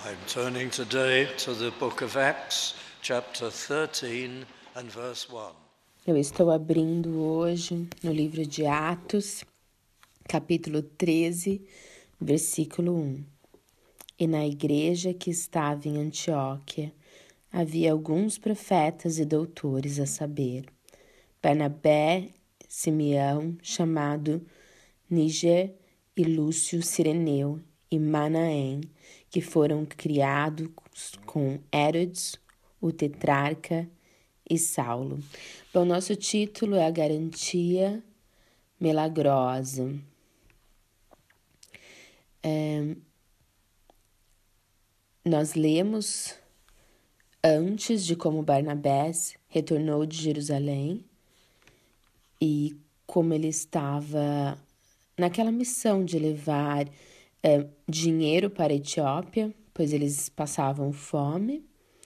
I'm turning today to the book of Acts, chapter 13 and verse 1. Eu estou abrindo hoje no livro de Atos, capítulo 13, versículo 1. E na igreja que estava em Antioquia, havia alguns profetas e doutores, a saber, Barnabé, Simeão, chamado Níger, e Lúcio Cireneu, e Manaém, que foram criados com Herodes, o tetrarca, e Saulo. Bom, nosso título é A Garantia Milagrosa. Nós lemos antes de como Barnabé retornou de Jerusalém e como ele estava naquela missão de levar dinheiro para a Etiópia, pois eles passavam fome,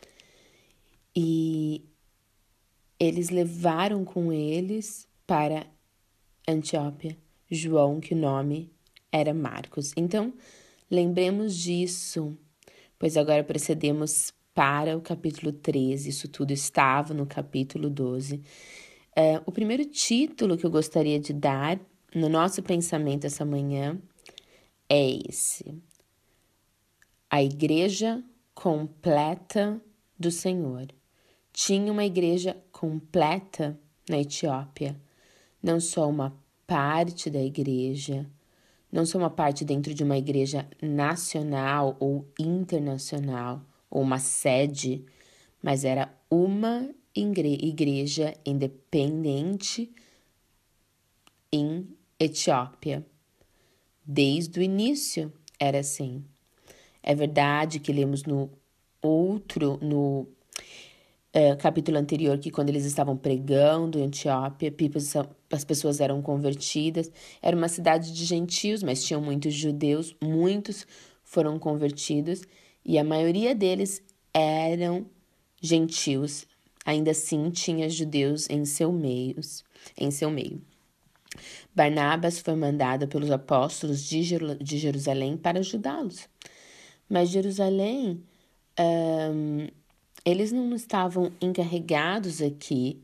e eles levaram com eles para Antioquia João, que o nome era Marcos. Então, lembremos disso, pois agora procedemos para o capítulo 13, isso tudo estava no capítulo 12. O primeiro título que eu gostaria de dar no nosso pensamento essa manhã é esse: A Igreja Completa do Senhor. Tinha uma igreja completa na Etiópia, não só uma parte da igreja, não só uma parte dentro de uma igreja nacional ou internacional, ou uma sede, mas era uma igreja independente em Etiópia. Desde o início era assim. É verdade que lemos no capítulo anterior, que quando eles estavam pregando em Etiópia, as pessoas eram convertidas. Era uma cidade de gentios, mas tinham muitos judeus, muitos foram convertidos, e a maioria deles eram gentios. Ainda assim, tinha judeus em seu meio. Barnabas foi mandado pelos apóstolos de Jerusalém para ajudá-los. Mas Jerusalém, eles não estavam encarregados aqui.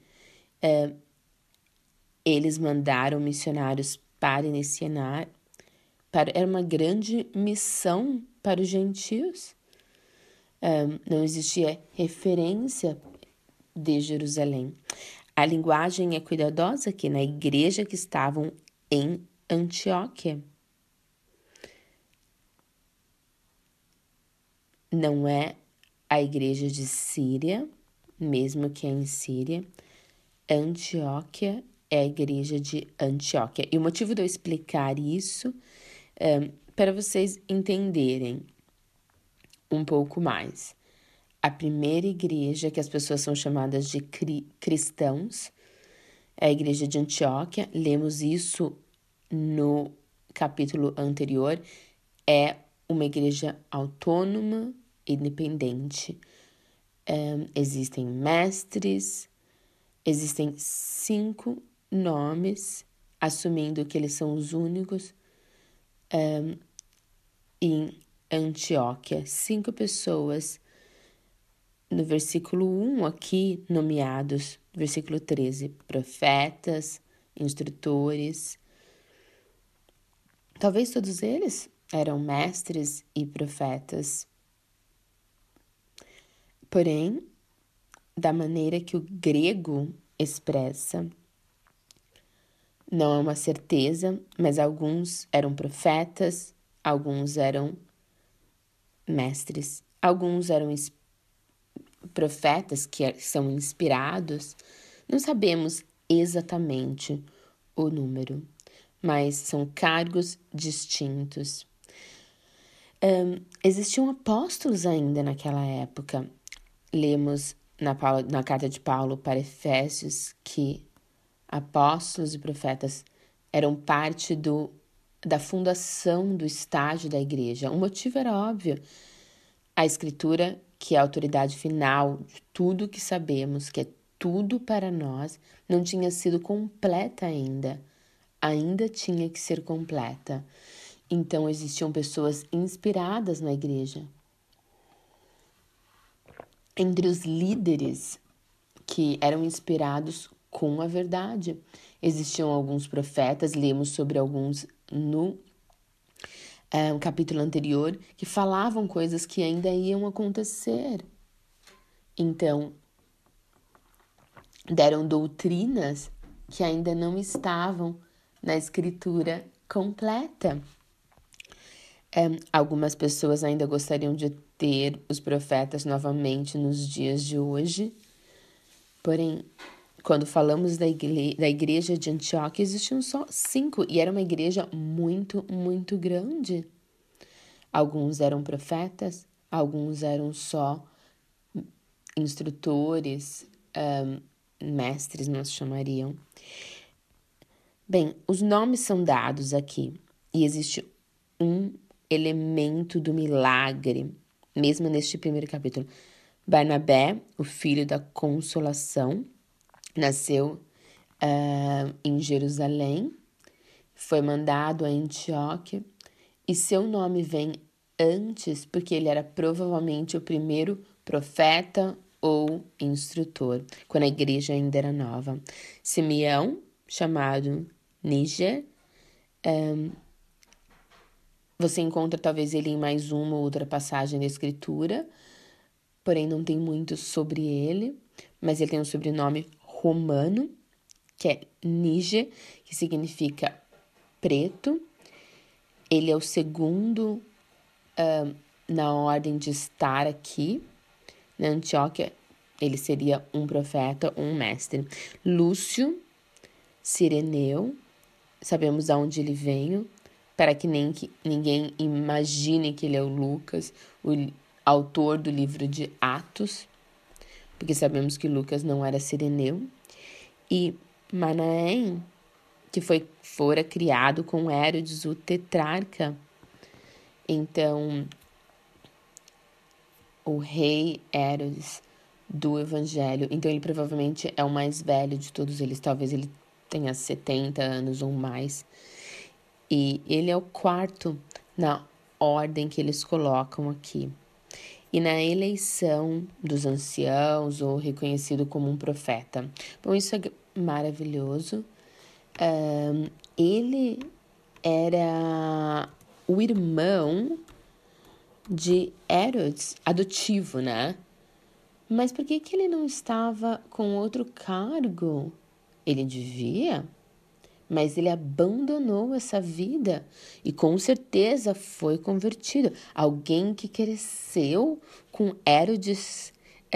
Eles mandaram missionários para iniciar. Era uma grande missão para os gentios. Não existia referência de Jerusalém. A linguagem é cuidadosa aqui na igreja que estavam em Antioquia. Não é a igreja de Síria, mesmo que é em Síria. Antioquia é a igreja de Antioquia. E o motivo de eu explicar isso é para vocês entenderem um pouco mais. A primeira igreja que as pessoas são chamadas de cristãos é a igreja de Antioquia. Lemos isso no capítulo anterior. É uma igreja autônoma, independente. Existem mestres, existem 5 nomes, assumindo que eles são os únicos em Antioquia. 5 pessoas, no versículo 1 aqui, nomeados, versículo 13, profetas, instrutores. Talvez todos eles eram mestres e profetas. Porém, da maneira que o grego expressa, não é uma certeza, mas alguns eram profetas, alguns eram mestres, alguns eram profetas que são inspirados. Não sabemos exatamente o número, mas são cargos distintos. Existiam apóstolos ainda naquela época. Lemos na carta de Paulo para Efésios que apóstolos e profetas eram parte da fundação do estágio da igreja. O motivo era óbvio. A Escritura, que é a autoridade final de tudo que sabemos, que é tudo para nós, não tinha sido completa ainda. Ainda tinha que ser completa. Então, existiam pessoas inspiradas na igreja. entre os líderes que eram inspirados com a verdade. Existiam alguns profetas, lemos sobre alguns no capítulo anterior, que falavam coisas que ainda iam acontecer. Então, deram doutrinas que ainda não estavam na escritura completa. Algumas pessoas ainda gostariam de ter os profetas novamente nos dias de hoje, porém, quando falamos da igreja de Antioquia, existiam só 5, e era uma igreja muito, muito grande. Alguns eram profetas, alguns eram só instrutores, mestres nós chamariam. Bem, os nomes são dados aqui, e existe um elemento do milagre, mesmo neste primeiro capítulo. Barnabé, o filho da consolação, nasceu em Jerusalém, foi mandado a Antioquia, e seu nome vem antes porque ele era provavelmente o primeiro profeta ou instrutor, quando a igreja ainda era nova. Simeão, chamado Níger, você encontra talvez ele em mais uma ou outra passagem da escritura, porém não tem muito sobre ele, mas ele tem um sobrenome romano, que é Níger, que significa preto. Ele é o segundo na ordem de estar aqui na Antioquia. Ele seria um profeta, um mestre. Lúcio, Cireneu, sabemos aonde ele veio, para que ninguém imagine que ele é o Lucas, o autor do livro de Atos, porque sabemos que Lucas não era Cireneu. E Manaém, que fora criado com Herodes, o tetrarca. Então, o rei Herodes do Evangelho. Então, ele provavelmente é o mais velho de todos eles. Talvez ele tenha 70 anos ou mais. E ele é o quarto na ordem que eles colocam aqui. E na eleição dos anciãos, ou reconhecido como um profeta. Bom, isso é maravilhoso. Ele era o irmão de Herodes, adotivo, né? Mas por que ele não estava com outro cargo? Ele devia, mas ele abandonou essa vida e com certeza foi convertido. Alguém que cresceu com Herodes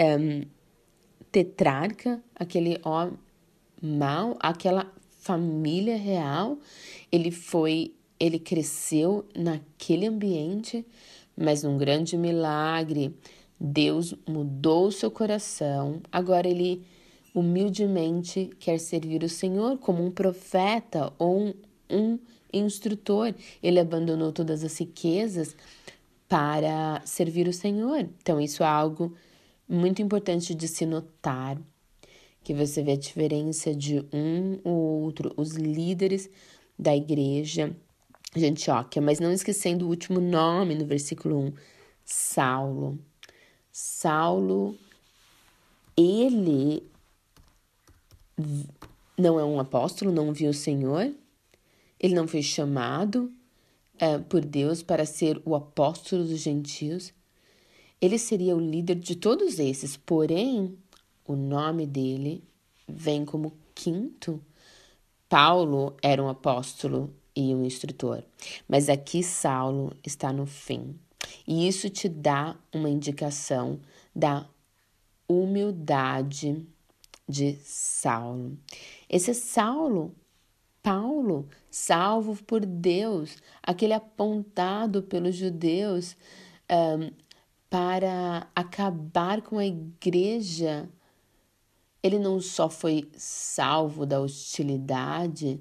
tetrarca, aquele homem mau, aquela família real, ele cresceu naquele ambiente, mas num grande milagre, Deus mudou seu coração. Agora ele humildemente quer servir o Senhor como um profeta ou um instrutor. Ele abandonou todas as riquezas para servir o Senhor. Então isso é algo muito importante de se notar, que você vê a diferença de um ou outro, os líderes da igreja de Antioquia, mas não esquecendo o último nome no versículo 1, Saulo. Saulo, ele não é um apóstolo, não viu o Senhor, ele não foi chamado por Deus para ser o apóstolo dos gentios. Ele seria o líder de todos esses, porém, o nome dele vem como quinto. Paulo era um apóstolo e um instrutor, mas aqui Saulo está no fim. E isso te dá uma indicação da humildade de Saulo. Esse Saulo, Paulo, salvo por Deus, aquele apontado pelos judeus para acabar com a igreja, ele não só foi salvo da hostilidade,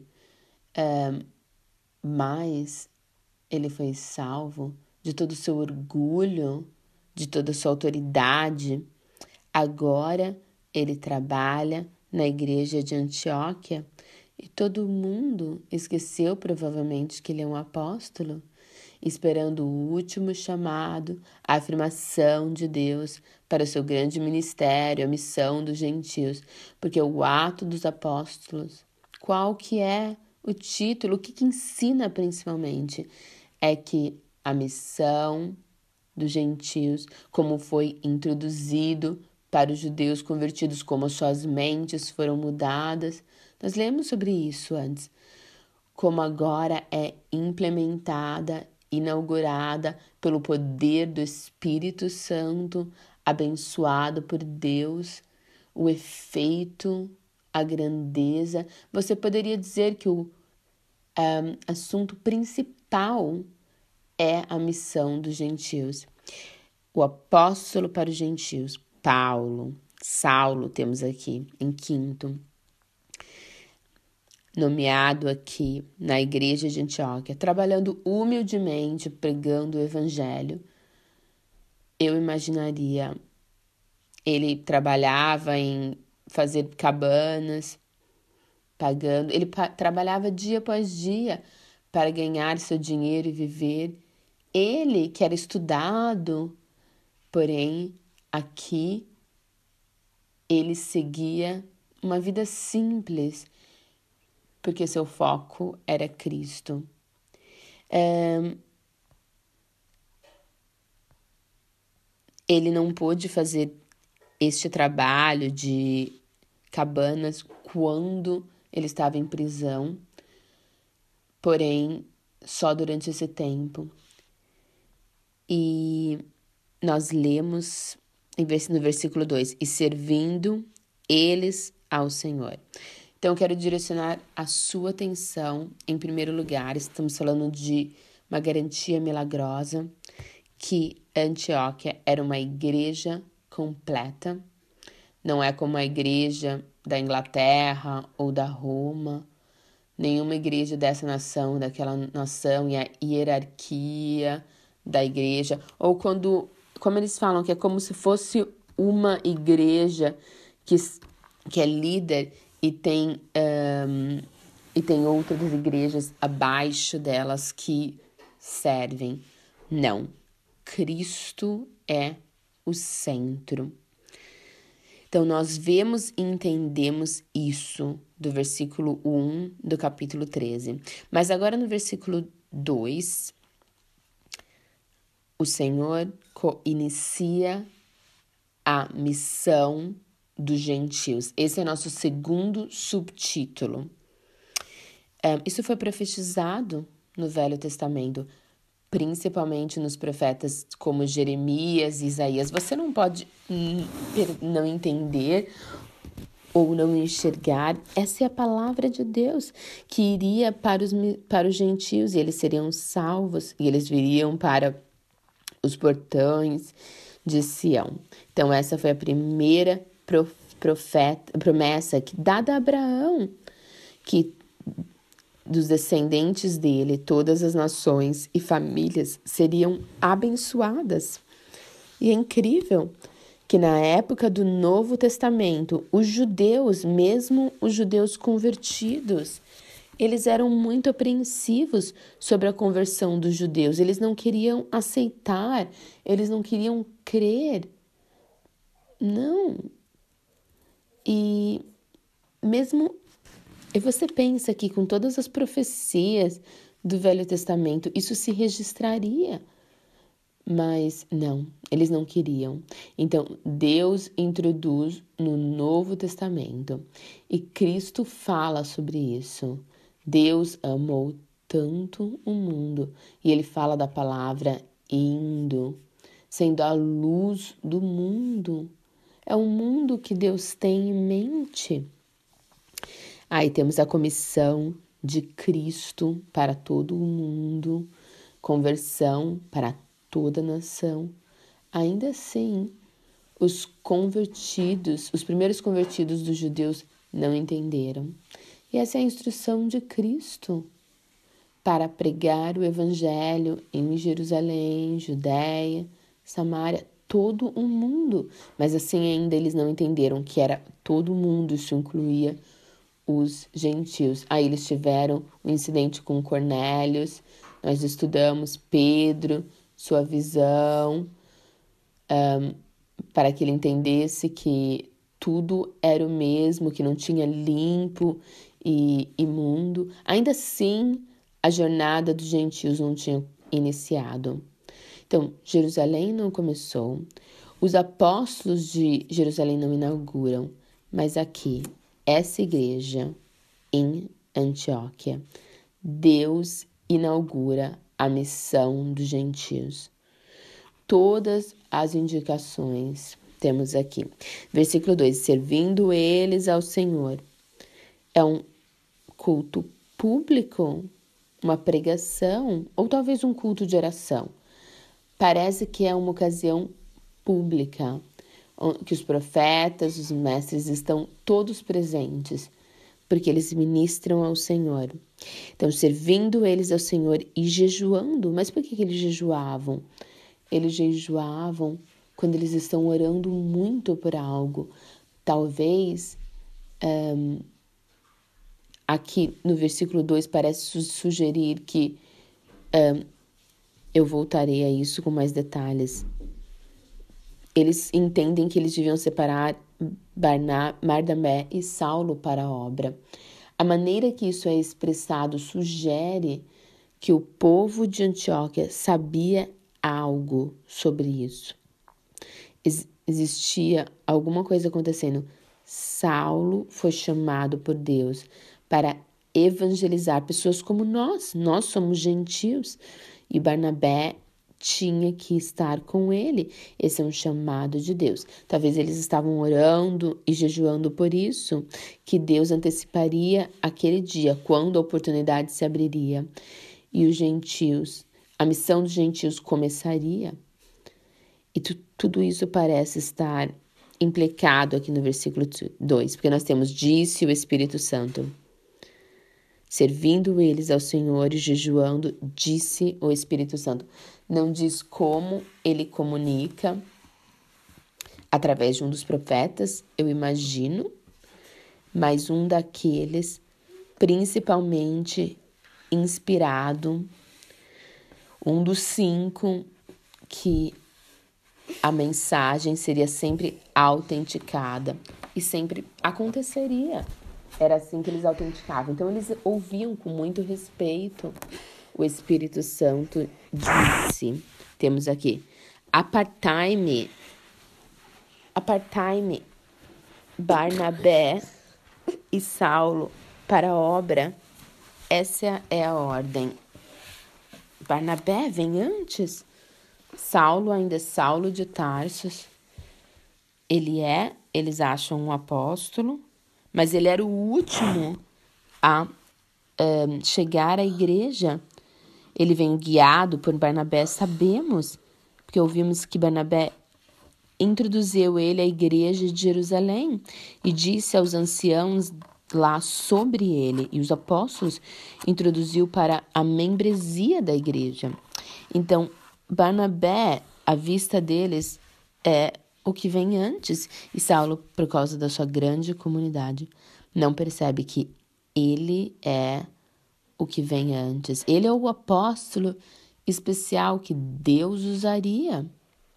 mas ele foi salvo de todo o seu orgulho, de toda a sua autoridade. Agora ele trabalha na igreja de Antioquia e todo mundo esqueceu provavelmente que ele é um apóstolo. esperando o último chamado, a afirmação de Deus para o seu grande ministério, a missão dos gentios, porque o ato dos apóstolos, qual que é o título, o que ensina principalmente, é que a missão dos gentios, como foi introduzido para os judeus convertidos, como suas mentes foram mudadas. Nós lemos sobre isso antes. Como agora é implementada, inaugurada pelo poder do Espírito Santo, abençoado por Deus, o efeito, a grandeza. Você poderia dizer que o assunto principal é a missão dos gentios. O apóstolo para os gentios, Paulo, Saulo, temos aqui em quinto, nomeado aqui na igreja de Antioquia, trabalhando humildemente, pregando o evangelho. Eu imaginaria, ele trabalhava em fazer cabanas, pagando, ele trabalhava dia após dia para ganhar seu dinheiro e viver. Ele que era estudado, porém, aqui ele seguia uma vida simples, porque seu foco era Cristo. Ele não pôde fazer este trabalho de cabanas quando ele estava em prisão, porém, só durante esse tempo. E nós lemos no versículo 2, e servindo eles ao Senhor. Então, eu quero direcionar a sua atenção, em primeiro lugar, estamos falando de uma garantia milagrosa, que Antioquia era uma igreja completa, não é como a igreja da Inglaterra ou da Roma, nenhuma igreja dessa nação, daquela nação, e a hierarquia da igreja, ou como eles falam, que é como se fosse uma igreja que é líder e tem outras igrejas abaixo delas que servem. Não, Cristo é o centro. Então, nós vemos e entendemos isso do versículo 1 do capítulo 13. Mas agora no versículo 2, o Senhor inicia a missão dos gentios. Esse é nosso segundo subtítulo. Isso foi profetizado no Velho Testamento, principalmente nos profetas como Jeremias e Isaías. Você não pode não entender ou não enxergar. Essa é a palavra de Deus que iria para os gentios, e eles seriam salvos, e eles viriam para os portões de Sião. Então, essa foi a primeira promessa dada a Abraão, que dos descendentes dele, todas as nações e famílias seriam abençoadas. E é incrível que na época do Novo Testamento, os judeus, mesmo os judeus convertidos, eles eram muito apreensivos sobre a conversão dos judeus. Eles não queriam aceitar, eles não queriam crer. Não. E você pensa que com todas as profecias do Velho Testamento, isso se registraria. Mas não, eles não queriam. Então, Deus introduz no Novo Testamento e Cristo fala sobre isso. Deus amou tanto o mundo, e ele fala da palavra indo, sendo a luz do mundo. É o mundo que Deus tem em mente. Aí temos a comissão de Cristo para todo o mundo, conversão para toda a nação. Ainda assim, os primeiros convertidos dos judeus não entenderam. E essa é a instrução de Cristo para pregar o evangelho em Jerusalém, Judéia, Samaria, todo o mundo. Mas assim ainda eles não entenderam que era todo o mundo, isso incluía os gentios. Aí eles tiveram um incidente com Cornélios, Nós estudamos Pedro, sua visão, para que ele entendesse que tudo era o mesmo, que não tinha limpo e imundo. Ainda assim, a jornada dos gentios não tinha iniciado. Então, Jerusalém não começou, os apóstolos de Jerusalém não inauguram, mas aqui, essa igreja em Antioquia, Deus inaugura a missão dos gentios. Todas as indicações temos aqui. Versículo 2, servindo eles ao Senhor. É um culto público, uma pregação, ou talvez um culto de oração. Parece que é uma ocasião pública, que os profetas, os mestres estão todos presentes, porque eles ministram ao Senhor. Então, servindo eles ao Senhor e jejuando. Mas por que eles jejuavam? Eles jejuavam quando eles estão orando muito por algo. Talvez, aqui no versículo 2 parece sugerir que eu voltarei a isso com mais detalhes. Eles entendem que eles deviam separar Barnabé e Saulo para a obra. A maneira que isso é expressado sugere que o povo de Antioquia sabia algo sobre isso. Existia alguma coisa acontecendo. Saulo foi chamado por Deus para evangelizar pessoas como nós. Nós somos gentios e Barnabé tinha que estar com ele. Esse é um chamado de Deus. Talvez eles estavam orando e jejuando por isso, que Deus anteciparia aquele dia, quando a oportunidade se abriria. E os gentios, a missão dos gentios começaria. E tudo isso parece estar implicado aqui no versículo 2, porque nós temos, disse o Espírito Santo. Servindo eles ao Senhor e jejuando, disse o Espírito Santo. Não diz como ele comunica através de um dos profetas, eu imagino, mas um daqueles principalmente inspirado, um dos 5 que a mensagem seria sempre autenticada e sempre aconteceria. Era assim que eles autenticavam. Então, eles ouviam com muito respeito. O Espírito Santo disse, temos aqui, apartai-me, Barnabé e Saulo para a obra. Essa é a ordem. Barnabé vem antes. Saulo ainda é Saulo de Tarsos. Eles acham um apóstolo, mas ele era o último a chegar à igreja. Ele vem guiado por Barnabé, sabemos, porque ouvimos que Barnabé introduziu ele à igreja de Jerusalém e disse aos anciãos lá sobre ele, e os apóstolos introduziu para a membresia da igreja. Então, Barnabé, à vista deles, é o que vem antes, e Saulo, por causa da sua grande comunidade, não percebe que ele é o que vem antes. Ele é o apóstolo especial que Deus usaria.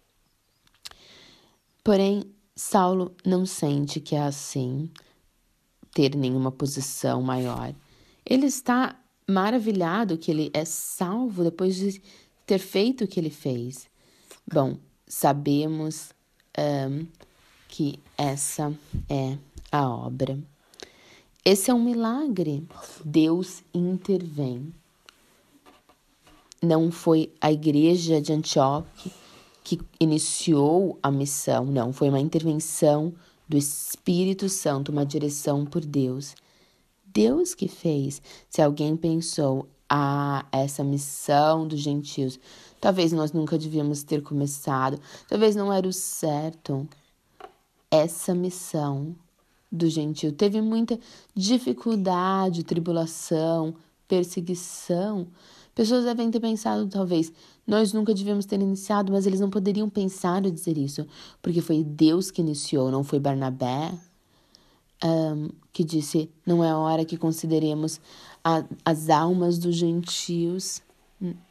Porém, Saulo não sente que é assim, ter nenhuma posição maior. Ele está maravilhado que ele é salvo depois de ter feito o que ele fez. Bom, sabemos que essa é a obra. Esse é um milagre. Deus intervém. Não foi a igreja de Antioquia que iniciou a missão, não. Foi uma intervenção do Espírito Santo, uma direção por Deus. Deus que fez. Se alguém pensou, essa missão dos gentios, talvez nós nunca devíamos ter começado, talvez não era o certo. Essa missão do gentio teve muita dificuldade, tribulação, perseguição. Pessoas devem ter pensado, talvez, nós nunca devíamos ter iniciado, mas eles não poderiam pensar ou dizer isso, porque foi Deus que iniciou, não foi Barnabé, que disse, não é hora que consideremos as almas dos gentios.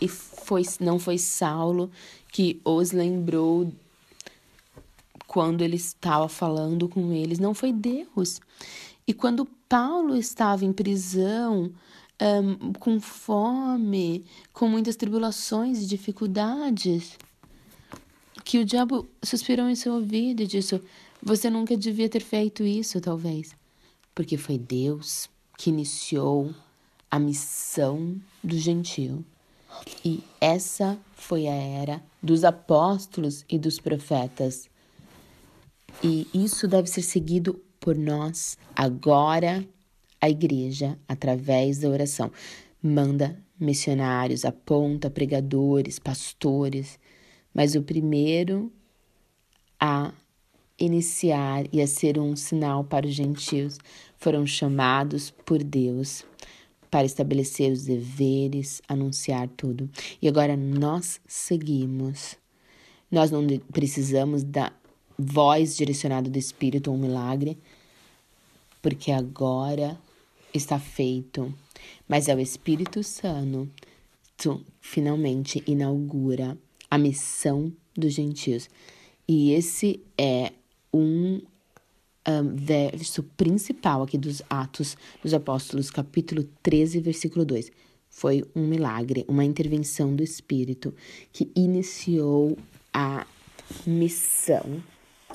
e não foi Saulo que os lembrou quando ele estava falando com eles, não foi Deus. E quando Paulo estava em prisão, com fome, com muitas tribulações e dificuldades, que o diabo suspirou em seu ouvido e disse: você nunca devia ter feito isso, talvez. Porque foi Deus que iniciou a missão do gentio. E essa foi a era dos apóstolos e dos profetas. E isso deve ser seguido por nós agora, a igreja, através da oração. Manda missionários, aponta pregadores, pastores, mas o primeiro a iniciar e a ser um sinal para os gentios foram chamados por Deus para estabelecer os deveres, anunciar tudo. E agora nós seguimos. Nós não precisamos da voz direcionada do Espírito ou um milagre, porque agora está feito. Mas é o Espírito Santo que finalmente inaugura a missão dos gentios. E esse é um verso principal aqui dos Atos dos Apóstolos, capítulo 13, versículo 2. Foi um milagre, uma intervenção do Espírito que iniciou a missão.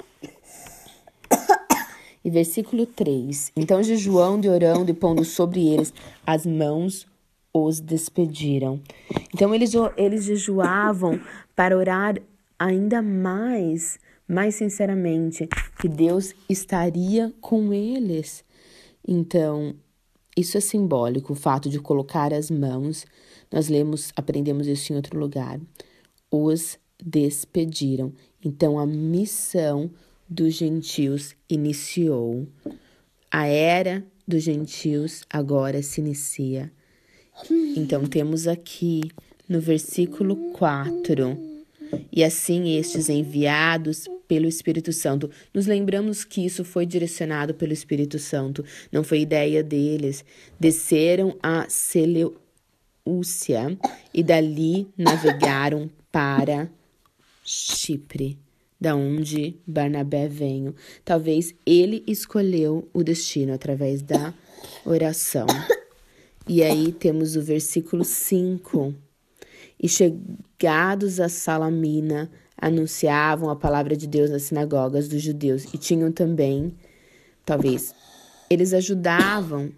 E versículo 3. Então, jejuando e orando e pondo sobre eles as mãos, os despediram. Então, eles jejuavam para orar ainda mais sinceramente, que Deus estaria com eles. Então, isso é simbólico, o fato de colocar as mãos. Nós aprendemos isso em outro lugar. Os despediram. Então, a missão dos gentios iniciou. A era dos gentios agora se inicia. Então, temos aqui no versículo 4... E assim estes enviados pelo Espírito Santo. Nos lembramos que isso foi direcionado pelo Espírito Santo. Não foi ideia deles. Desceram a Seleucia e dali navegaram para Chipre, da onde Barnabé veio. Talvez ele escolheu o destino através da oração. E aí temos o versículo 5. E chegados a Salamina, anunciavam a palavra de Deus nas sinagogas dos judeus. E tinham também, talvez, eles ajudavam.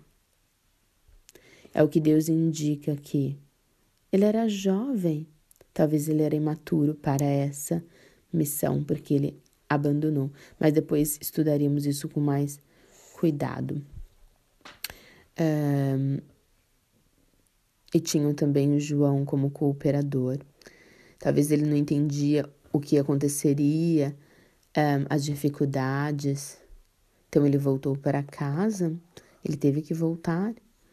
É o que Deus indica aqui. Ele era jovem. Talvez ele era imaturo para essa missão, porque ele abandonou. Mas depois estudaríamos isso com mais cuidado. E tinham também o João como cooperador. Talvez ele não entendia o que aconteceria, as dificuldades. Então ele voltou para casa, ele teve que voltar.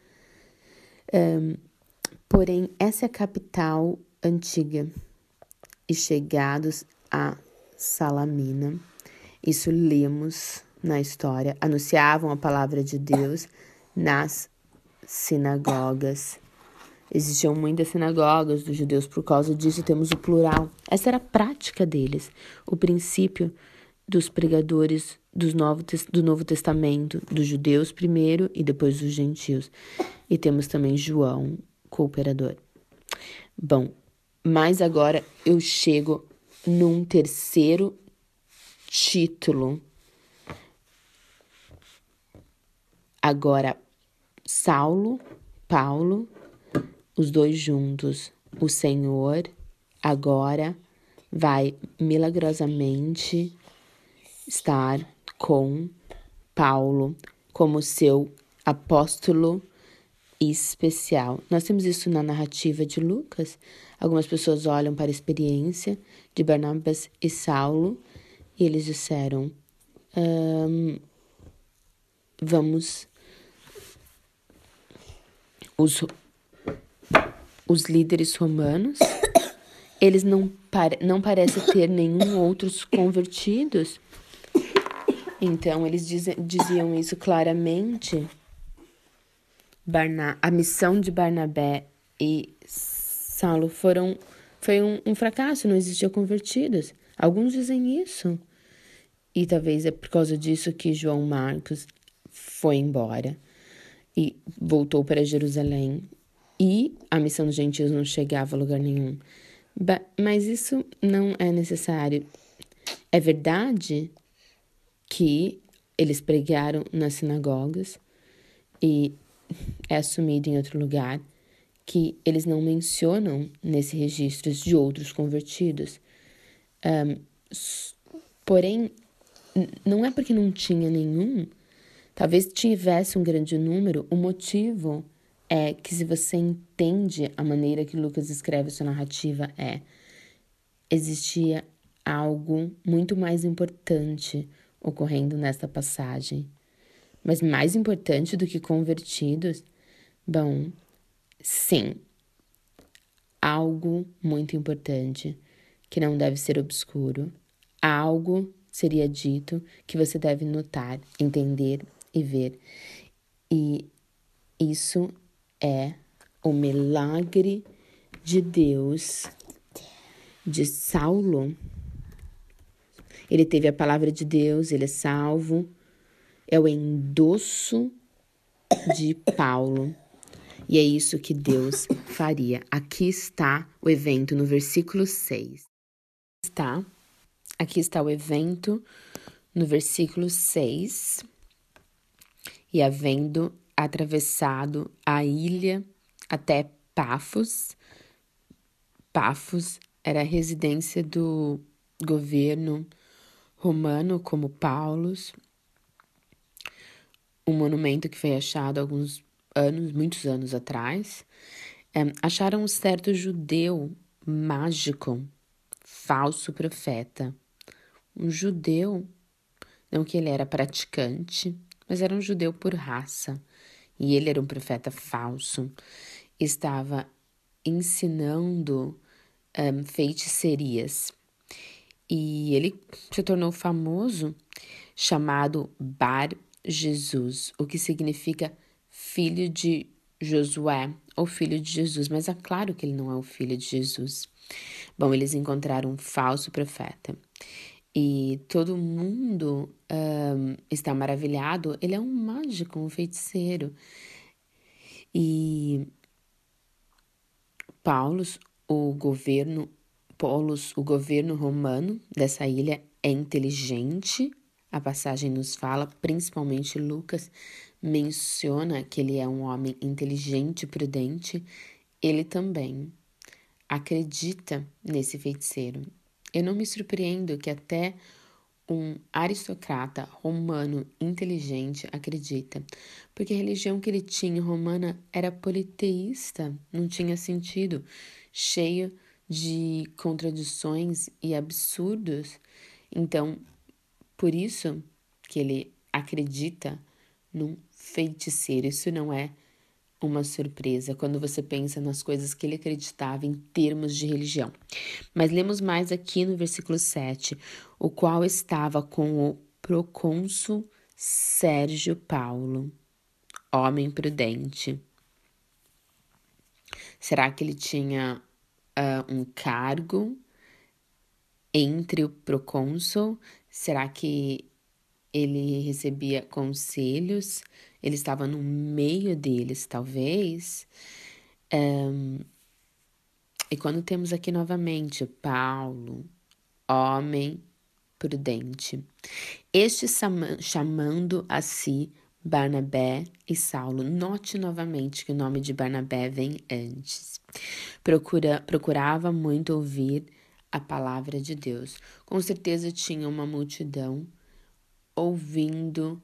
Porém, essa é a capital antiga. E chegados a Salamina, isso lemos na história, anunciavam a palavra de Deus nas sinagogas. Existiam muitas sinagogas dos judeus, por causa disso temos o plural. Essa era a prática deles, o princípio dos pregadores do Novo Testamento, dos judeus primeiro e depois dos gentios. E temos também João, cooperador. Bom, mas agora eu chego num terceiro título. Agora, Saulo, Paulo, os dois juntos. O Senhor agora vai milagrosamente estar com Paulo como seu apóstolo especial. Nós temos isso na narrativa de Lucas. Algumas pessoas olham para a experiência de Barnabas e Saulo e eles disseram, os líderes romanos, eles não parecem ter nenhum outros convertidos. Então, eles diziam isso claramente. A missão de Barnabé e Saulo foi um fracasso, não existiam convertidos. Alguns dizem isso. E talvez é por causa disso que João Marcos foi embora e voltou para Jerusalém. E a missão dos gentios não chegava a lugar nenhum. Mas isso não é necessário. É verdade que eles pregaram nas sinagogas e é assumido em outro lugar que eles não mencionam nesses registros de outros convertidos. Porém, não é porque não tinha nenhum, talvez tivesse um grande número, o motivo é que se você entende a maneira que Lucas escreve sua narrativa existia algo muito mais importante ocorrendo nesta passagem. Mas mais importante do que convertidos? Bom, sim, algo muito importante que não deve ser obscuro. Algo seria dito que você deve notar, entender e ver. E isso é o milagre de Deus de Saulo. Ele teve a palavra de Deus, ele é salvo. É o endosso de Paulo. E é isso que Deus faria. Aqui está o evento no versículo 6. Aqui está o evento no versículo 6. E havendo atravessado a ilha até Pafos. Pafos era a residência do governo romano como Paulos. Um monumento que foi achado muitos anos atrás. Acharam um certo judeu mágico, falso profeta. Um judeu, não que ele era praticante, mas era um judeu por raça. E ele era um profeta falso. Estava ensinando feitiçarias. E ele se tornou famoso, chamado Bar Jesus, o que significa filho de Josué, ou filho de Jesus, mas é claro que ele não é o filho de Jesus. Bom, eles encontraram um falso profeta e todo mundo está maravilhado. Ele é um mágico, um feiticeiro. E Polus, o governo romano dessa ilha é inteligente. A passagem nos fala, principalmente Lucas, menciona que ele é um homem inteligente e prudente. Ele também acredita nesse feiticeiro. Eu não me surpreendo que até um aristocrata romano inteligente acredita, porque a religião que ele tinha romana era politeísta, não tinha sentido, cheio de contradições e absurdos. Então, por isso que ele acredita num feiticeiro. Isso não é uma surpresa quando você pensa nas coisas que ele acreditava em termos de religião. Mas lemos mais aqui no versículo 7, o qual estava com o procônsul Sérgio Paulo, homem prudente. Será que ele tinha um cargo entre o procônsul? Será que ele recebia conselhos? Ele estava no meio deles, talvez. E quando temos aqui novamente Paulo, homem prudente, este chamando a si Barnabé e Saulo. Note novamente que o nome de Barnabé vem antes. Procurava muito ouvir a palavra de Deus. Com certeza tinha uma multidão ouvindo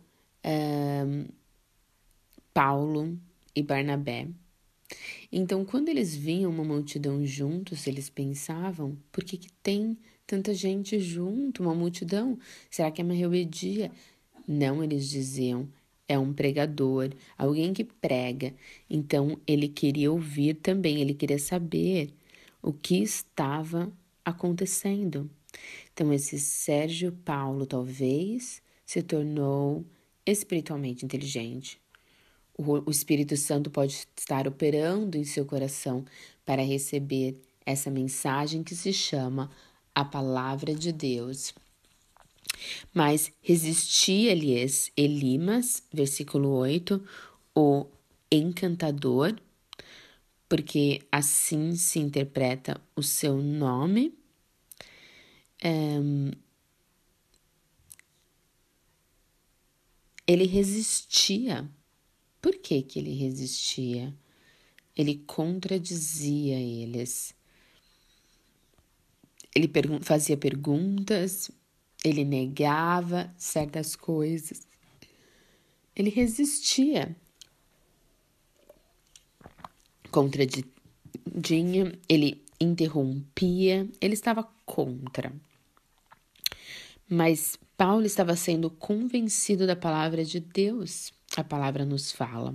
Paulo e Barnabé. Então, quando eles viam uma multidão juntos, eles pensavam, por que tem tanta gente junto, uma multidão? Será que é uma rebeldia? Não, eles diziam, é um pregador, alguém que prega. Então, ele queria ouvir também, ele queria saber o que estava acontecendo. Então, esse Sérgio Paulo talvez se tornou espiritualmente inteligente. O Espírito Santo pode estar operando em seu coração para receber essa mensagem que se chama a palavra de Deus. Mas resistia-lhes Elimas, versículo 8, o encantador, porque assim se interpreta o seu nome. Ele resistia. Por que ele resistia? Ele contradizia eles. Ele fazia perguntas, ele negava certas coisas. Ele resistia. Contradizia, ele interrompia, ele estava contra. Mas Paulo estava sendo convencido da palavra de Deus. A palavra nos fala.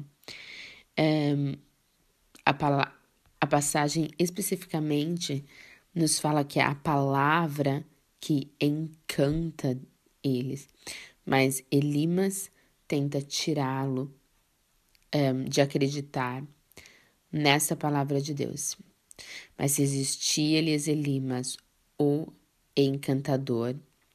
A passagem especificamente nos fala que é a palavra que encanta eles. Mas Elimas tenta tirá-lo de acreditar nessa palavra de Deus. Mas resistia-lhes Elimas, o encantador,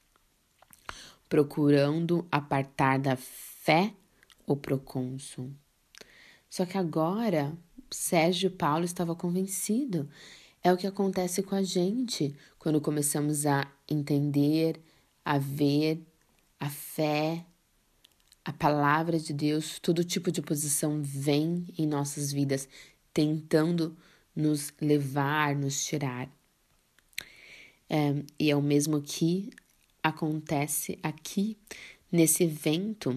procurando apartar da fé o procônsul. Só que agora Sérgio e Paulo estavam convencidos. É o que acontece com a gente quando começamos a entender, a ver a fé, a palavra de Deus. Todo tipo de oposição vem em nossas vidas, tentando nos levar, nos tirar. E é o mesmo que acontece aqui nesse evento.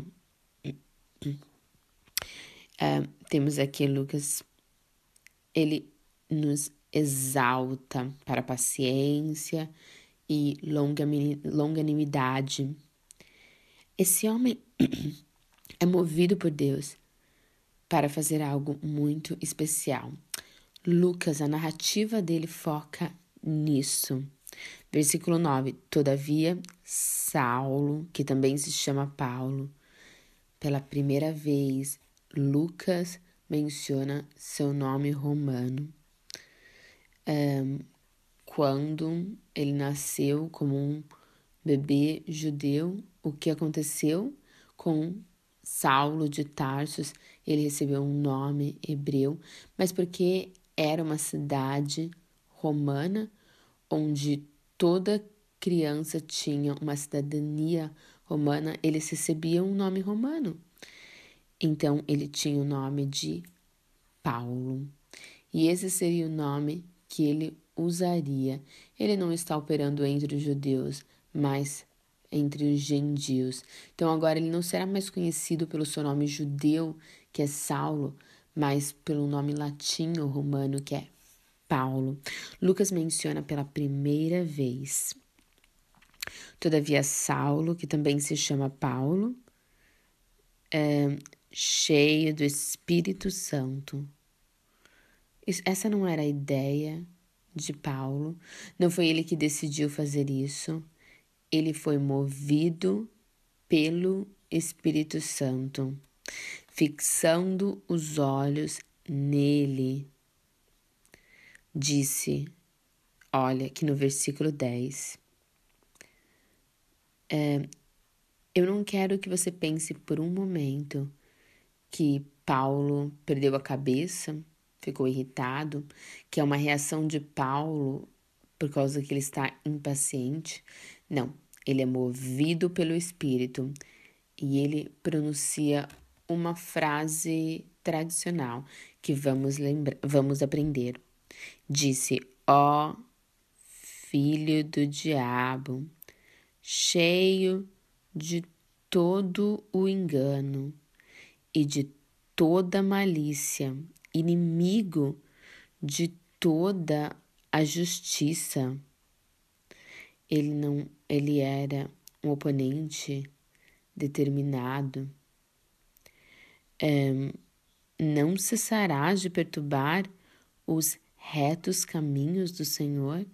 Temos aqui Lucas, ele nos exalta para a paciência e longanimidade. Esse homem é movido por Deus para fazer algo muito especial. Lucas, a narrativa dele foca nisso. Versículo 9. Todavia, Saulo, que também se chama Paulo, pela primeira vez, Lucas menciona seu nome romano. Quando ele nasceu como um bebê judeu, o que aconteceu com Saulo de Tarsus? Ele recebeu um nome hebreu, mas porque era uma cidade romana, onde toda criança tinha uma cidadania romana, eles recebiam um nome romano. Então, ele tinha o nome de Paulo. E esse seria o nome que ele usaria. Ele não está operando entre os judeus, mas entre os gentios. Então, agora ele não será mais conhecido pelo seu nome judeu, que é Saulo, mas pelo nome latino romano, que é Paulo. Lucas menciona pela primeira vez. Todavia, Saulo, que também se chama Paulo, cheio do Espírito Santo. Essa não era a ideia de Paulo, não foi ele que decidiu fazer isso, ele foi movido pelo Espírito Santo, fixando os olhos nele. Disse, olha aqui no versículo 10, eu não quero que você pense por um momento que Paulo perdeu a cabeça, ficou irritado, que é uma reação de Paulo por causa que ele está impaciente. Não, ele é movido pelo Espírito e ele pronuncia uma frase tradicional que vamos aprender. Disse, ó filho do diabo, cheio de todo o engano e de toda malícia, inimigo de toda a justiça. Ele era um oponente determinado. Não cessarás de perturbar os retos caminhos do Senhor?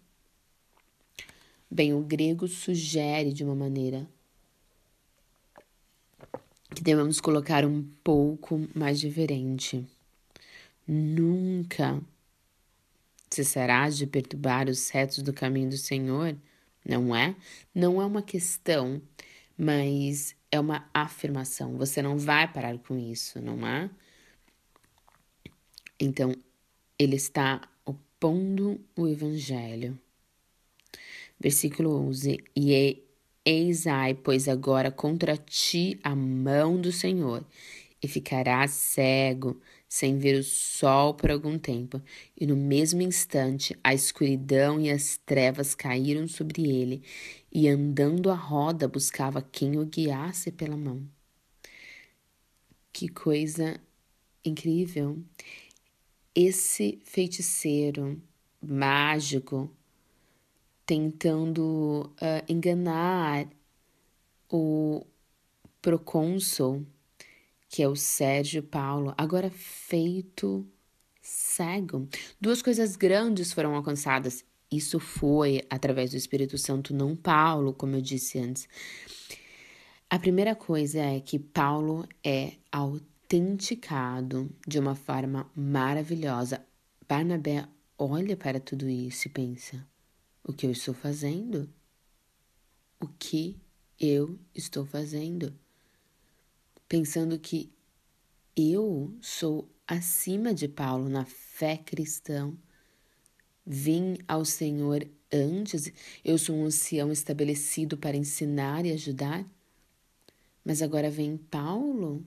Bem, o grego sugere de uma maneira que devemos colocar um pouco mais diferente. Nunca cessarás de perturbar os retos do caminho do Senhor, não é? Não é uma questão, mas é uma afirmação. Você não vai parar com isso, não é? Então, ele está opondo o evangelho. Versículo 11. Eis ai, pois agora contra ti a mão do Senhor, e ficarás cego, sem ver o sol por algum tempo. E no mesmo instante a escuridão e as trevas caíram sobre ele, e andando à roda buscava quem o guiasse pela mão. Que coisa incrível! Esse feiticeiro mágico tentando enganar o procônsul, que é o Sérgio Paulo, agora feito cego. Duas coisas grandes foram alcançadas. Isso foi através do Espírito Santo, não Paulo, como eu disse antes. A primeira coisa é que Paulo é autenticado de uma forma maravilhosa. Barnabé olha para tudo isso e pensa: o que eu estou fazendo? O que eu estou fazendo? Pensando que eu sou acima de Paulo na fé cristã. Vim ao Senhor antes, eu sou um ancião estabelecido para ensinar e ajudar. Mas agora vem Paulo,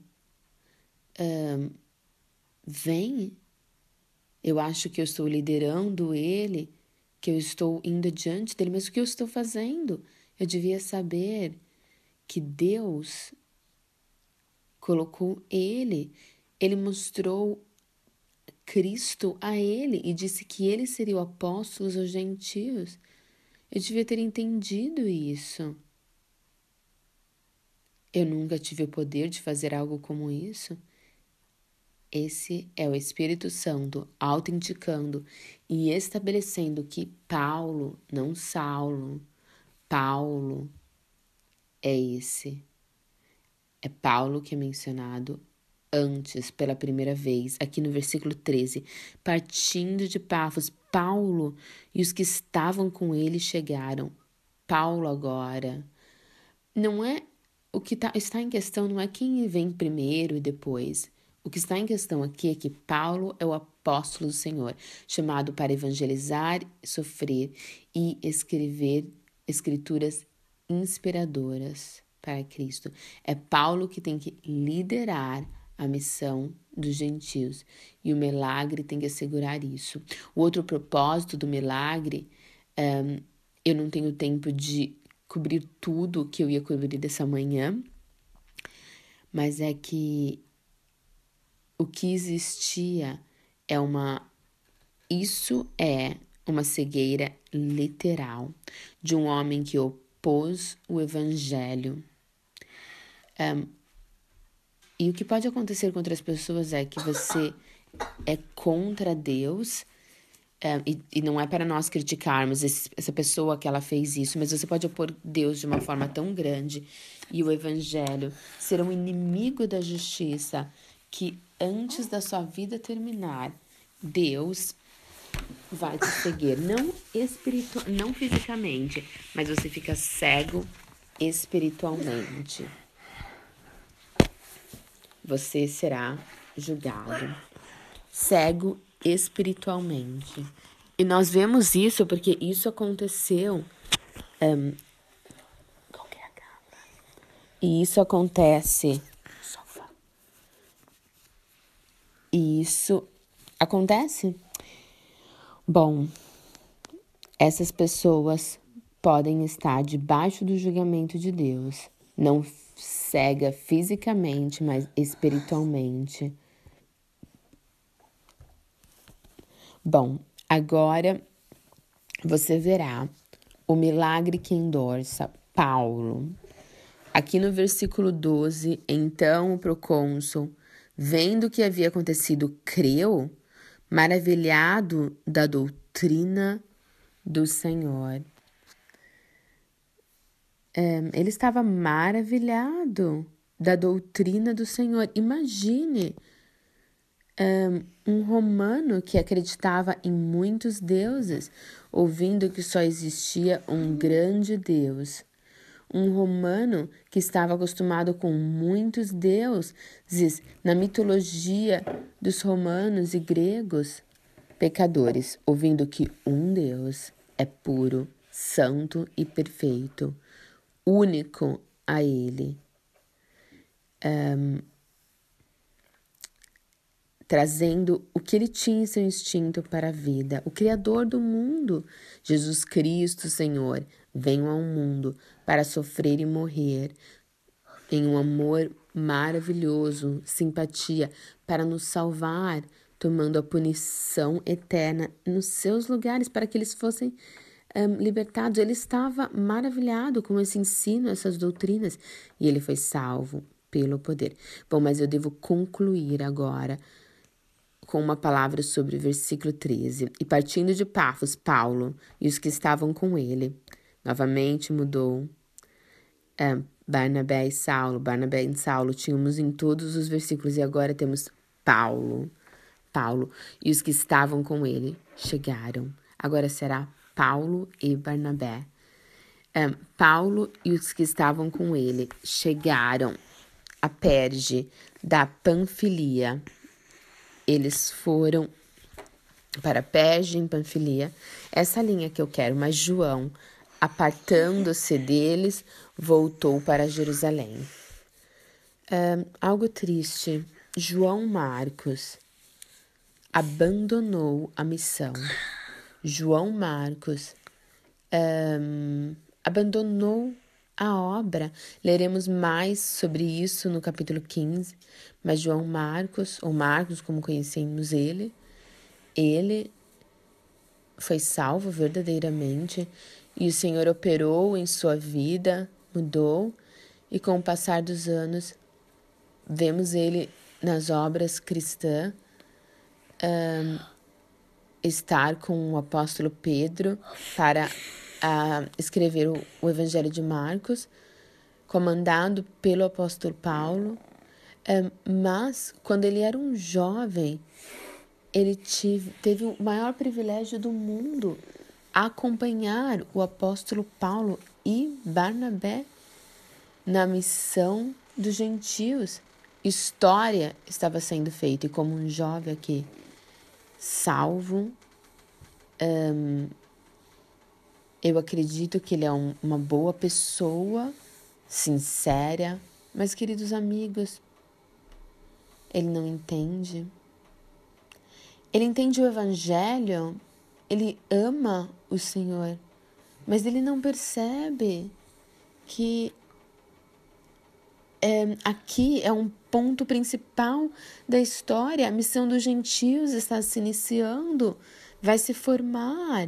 vem, eu acho que eu estou liderando ele, que eu estou indo adiante dele, mas o que eu estou fazendo? Eu devia saber que Deus colocou ele mostrou Cristo a ele e disse que ele seria o apóstolo aos gentios. Eu devia ter entendido isso. Eu nunca tive o poder de fazer algo como isso. Esse é o Espírito Santo autenticando e estabelecendo que Paulo, não Saulo, Paulo é esse. É Paulo que é mencionado antes, pela primeira vez, aqui no versículo 13. Partindo de Pafos, Paulo e os que estavam com ele chegaram. Paulo agora. Não é o que está em questão, não é quem vem primeiro e depois. O que está em questão aqui é que Paulo é o apóstolo do Senhor, chamado para evangelizar, sofrer e escrever escrituras inspiradoras para Cristo. É Paulo que tem que liderar a missão dos gentios e o milagre tem que assegurar isso. O outro propósito do milagre, eu não tenho tempo de cobrir tudo que eu ia cobrir dessa manhã, mas é que o que existia isso é uma cegueira literal de um homem que opôs o evangelho. E o que pode acontecer com outras pessoas é que você é contra Deus, e não é para nós criticarmos essa pessoa que ela fez isso, mas você pode opor Deus de uma forma tão grande e o evangelho ser um inimigo da justiça que antes da sua vida terminar, Deus vai te seguir, não fisicamente, mas você fica cego espiritualmente. Você será julgado, cego espiritualmente. E nós vemos isso porque isso aconteceu. E isso acontece. E isso acontece. Bom, essas pessoas podem estar debaixo do julgamento de Deus, não cega fisicamente, mas espiritualmente. Bom, agora você verá o milagre que endorça Paulo. Aqui no versículo 12, então o procônsul, vendo o que havia acontecido, creu, maravilhado da doutrina do Senhor. Ele estava maravilhado da doutrina do Senhor. Imagine um romano que acreditava em muitos deuses, ouvindo que só existia um grande Deus. Um romano que estava acostumado com muitos deuses na mitologia dos romanos e gregos, pecadores, ouvindo que um Deus é puro, santo e perfeito, único a Ele, trazendo o que ele tinha em seu instinto para a vida, o Criador do mundo, Jesus Cristo, Senhor, veio ao mundo para sofrer e morrer em um amor maravilhoso, simpatia, para nos salvar, tomando a punição eterna nos seus lugares, para que eles fossem libertados. Ele estava maravilhado com esse ensino, essas doutrinas, e ele foi salvo pelo poder. Bom, mas eu devo concluir agora com uma palavra sobre o versículo 13. E partindo de Pafos, Paulo e os que estavam com ele, novamente mudou Barnabé e Saulo. Barnabé e Saulo tínhamos em todos os versículos, e agora temos Paulo. Paulo e os que estavam com ele chegaram. Agora será Paulo e Barnabé. Paulo e os que estavam com ele chegaram a Perge da Panfilia. Eles foram para Perge em Panfilia, essa linha que eu quero, mas João, apartando-se deles, voltou para Jerusalém. Algo triste, João Marcos abandonou a missão. João Marcos abandonou a obra. Leremos mais sobre isso no capítulo 15, mas João Marcos, ou Marcos como conhecemos ele foi salvo verdadeiramente, e o Senhor operou em sua vida, mudou, e com o passar dos anos, vemos ele nas obras cristãs, estar com o apóstolo Pedro para escrever o Evangelho de Marcos, comandado pelo apóstolo Paulo, mas quando ele era um jovem, ele teve o maior privilégio do mundo, acompanhar o apóstolo Paulo e Barnabé na missão dos gentios. História estava sendo feita, e como um jovem aqui, salvo, eu acredito que ele é uma boa pessoa, sincera, mas, queridos amigos, ele não entende. Ele entende o Evangelho, ele ama o Senhor, mas ele não percebe que aqui é um ponto principal da história. A missão dos gentios está se iniciando, vai se formar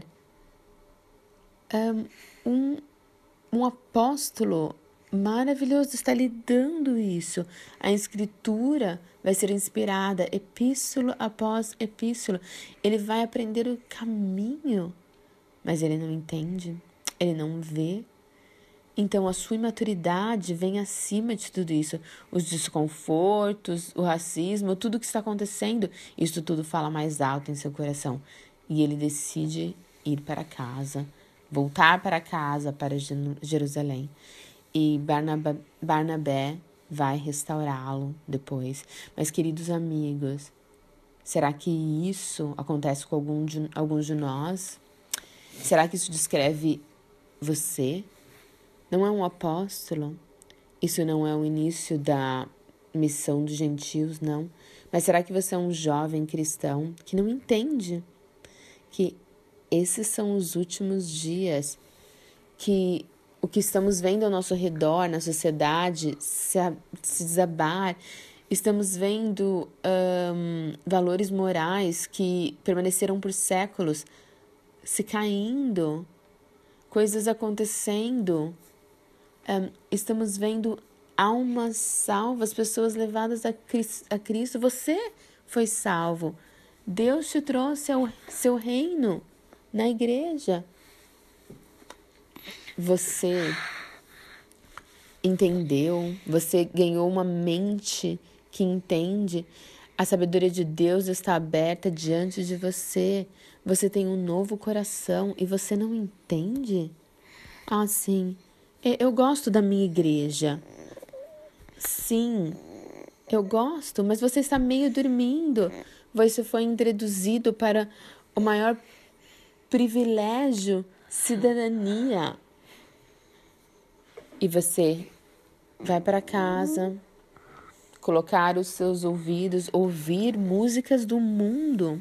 um apóstolo maravilhoso, está lhe dando isso. A escritura vai ser inspirada, epístola após epístola. Ele vai aprender o caminho, mas ele não entende, ele não vê. Então, a sua imaturidade vem acima de tudo isso. Os desconfortos, o racismo, tudo que está acontecendo, isso tudo fala mais alto em seu coração. E ele decide ir para casa, voltar para casa, para Jerusalém. E Barnabé vai restaurá-lo depois. Mas, queridos amigos, será que isso acontece com alguns de nós? Será que isso descreve você? Não é um apóstolo? Isso não é o início da missão dos gentios, não. Mas será que você é um jovem cristão que não entende que esses são os últimos dias, que o que estamos vendo ao nosso redor, na sociedade, se desabar, estamos vendo valores morais que permaneceram por séculos se caindo, coisas acontecendo, estamos vendo almas salvas, pessoas levadas a Cristo. Você foi salvo. Deus te trouxe ao seu reino na igreja. Você entendeu, você ganhou uma mente que entende. A sabedoria de Deus está aberta diante de você. Você tem um novo coração e você não entende? Ah, sim. Eu gosto da minha igreja. Sim, eu gosto, mas você está meio dormindo. Você foi introduzido para o maior privilégio, cidadania. E você vai para casa, colocar os seus ouvidos, ouvir músicas do mundo.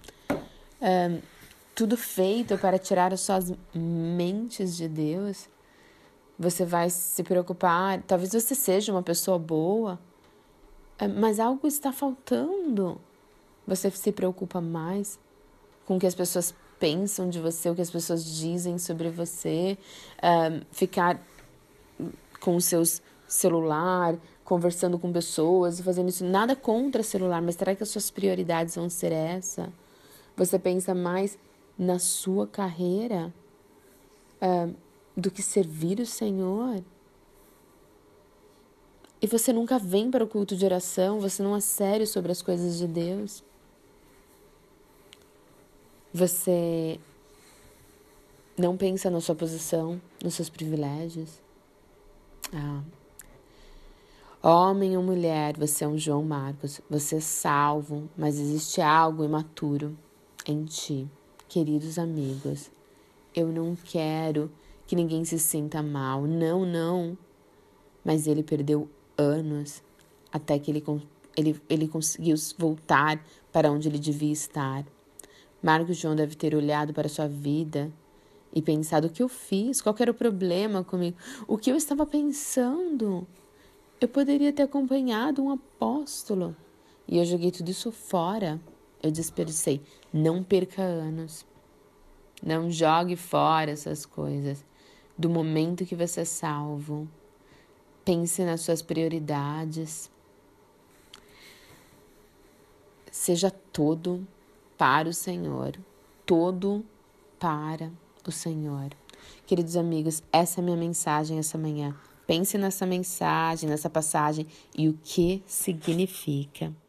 Tudo feito para tirar as suas mentes de Deus. Você vai se preocupar, talvez você seja uma pessoa boa, mas algo está faltando. Você se preocupa mais com o que as pessoas pensam de você, o que as pessoas dizem sobre você, ficar com o seu celular, conversando com pessoas e fazendo isso. Nada contra celular, mas será que as suas prioridades vão ser essa? Você pensa mais na sua carreira do que servir o Senhor? E você nunca vem para o culto de oração, você não é sério sobre as coisas de Deus. Você não pensa na sua posição, nos seus privilégios. Homem ou mulher, você é um João Marcos, você é salvo, mas existe algo imaturo em ti. Queridos amigos, eu não quero que ninguém se sinta mal, não. Mas ele perdeu anos até que ele conseguiu voltar para onde ele devia estar. Marcos João deve ter olhado para sua vida e pensado: o que eu fiz? Qual era o problema comigo? O que eu estava pensando? Eu poderia ter acompanhado um apóstolo. E eu joguei tudo isso fora. Eu desperdicei. Não perca anos. Não jogue fora essas coisas. Do momento que você é salvo. Pense nas suas prioridades. Seja todo para o Senhor. Todo para o Senhor. Queridos amigos, essa é a minha mensagem essa manhã. Pense nessa mensagem, nessa passagem e o que significa.